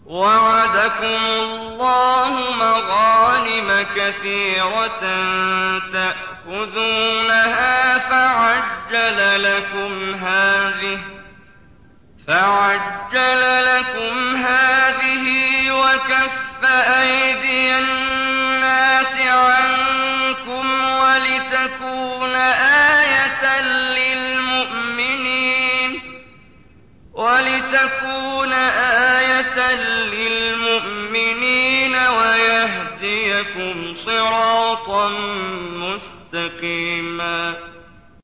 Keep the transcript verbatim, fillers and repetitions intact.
وعدكم الله مغانم كثيرة تأخذونها فعجل لكم هذه فعجل لكم هذه وكف أيدي الناس عنكم ولتكون آية للمؤمنين ولتكون آية للمؤمنين ويهديكم صراطا مستقيما